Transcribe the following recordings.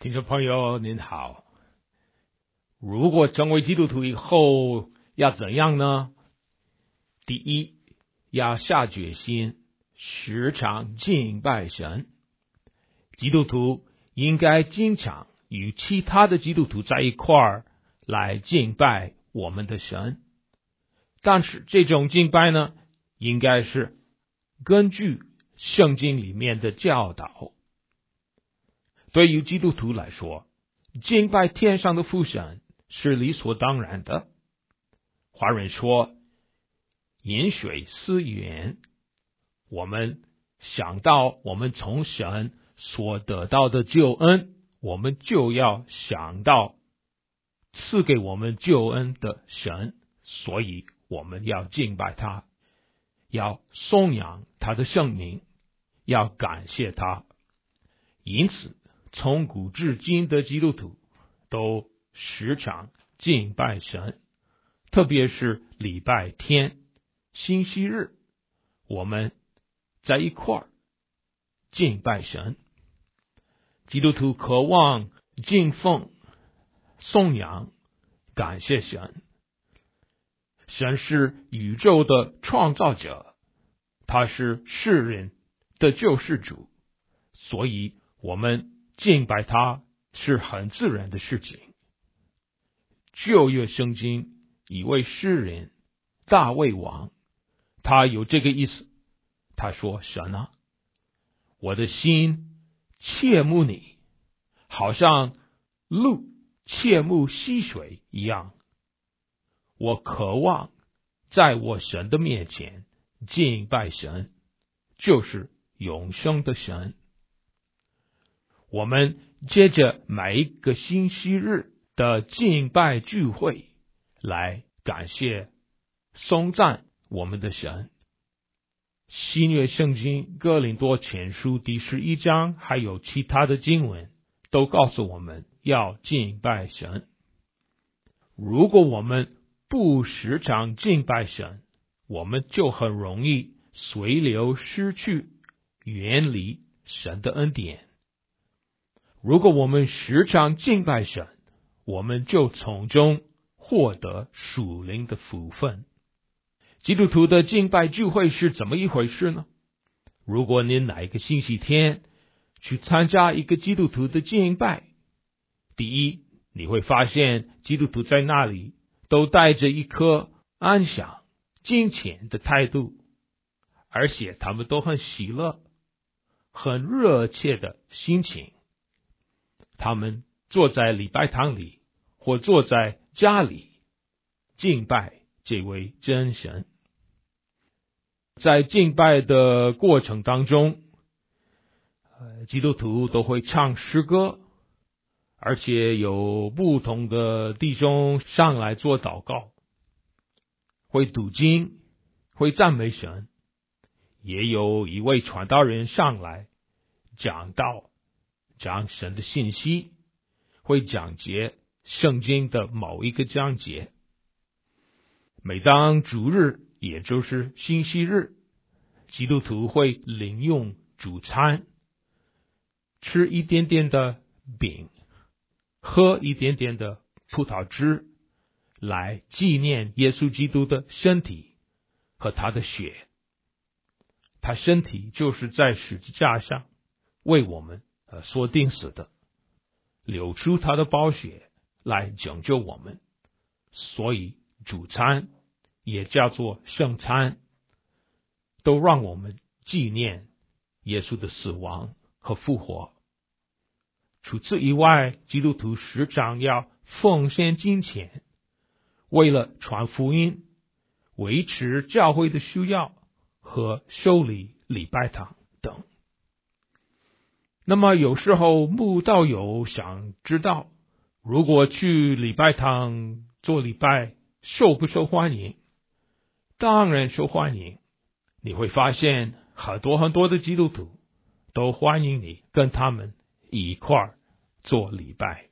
听众朋友您好，如果成为基督徒以后要怎样呢？第一，要下决心时常敬拜神。基督徒应该经常与其他的基督徒在一块儿来敬拜我们的神，但是这种敬拜呢，应该是根据圣经里面的教导。对于基督徒来说，敬拜天上的父神是理所当然的。华人说饮水思源，我们想到我们从神所得到的救恩，我们就要想到赐给我们救恩的神，所以我们要敬拜他，要颂扬他的圣名，要感谢他。因此从古至今的基督徒都时常敬拜神，特别是礼拜天、星期日，我们在一块儿敬拜神。基督徒渴望敬奉、颂扬、感谢神。神是宇宙的创造者，他是世人的救世主，所以我们敬拜他是很自然的事情。旧约圣经一位诗人大卫王，他有这个意思，他说：神啊，我的心切慕你，好像鹿切慕溪水一样。我渴望在我神的面前敬拜神，就是永生的神。我们接着每一个星期日的敬拜聚会来感谢、颂赞我们的神。新约圣经哥林多前书第11章还有其他的经文都告诉我们要敬拜神。如果我们不时常敬拜神，我们就很容易随流失去，远离神的恩典。如果我们时常敬拜神，我们就从中获得属灵的福分。基督徒的敬拜聚会是怎么一回事呢？如果您哪一个星期天去参加一个基督徒的敬拜，第一，你会发现基督徒在那里都带着一颗安详、敬虔的态度，而且他们都很喜乐、很热切的心情。他们坐在礼拜堂里或坐在家里敬拜这位真神。在敬拜的过程当中，基督徒都会唱诗歌，而且有不同的弟兄上来做祷告，会读经，会赞美神，也有一位传道人上来讲道，讲神的信息，会讲解圣经的某一个章节。每当主日，也就是星期日，基督徒会领用主餐，吃一点点的饼，喝一点点的葡萄汁，来纪念耶稣基督的身体和他的血。他身体就是在十字架上为我们所钉死的，流出他的宝血来拯救我们，所以主餐也叫做圣餐，都让我们纪念耶稣的死亡和复活。除此以外，基督徒时常要奉献金钱，为了传福音、维持教会的需要和修理礼拜堂等。那么有时候慕道友想知道，如果去礼拜堂做礼拜受不受欢迎？当然受欢迎。你会发现很多的基督徒都欢迎你跟他们一块儿做礼拜。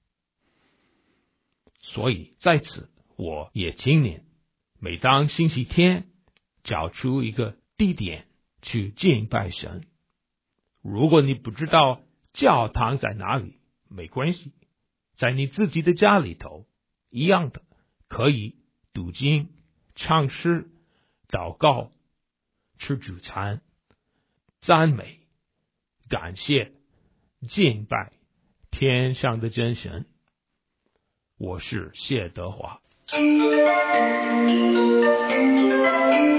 所以在此我也请您每当星期天找出一个地点去敬拜神。如果你不知道教堂在哪里， 没关系，在你自己的家里头，一样的可以读经、唱诗、祷告、吃主餐、赞美、感谢、敬拜天上的真神。我是谢德华。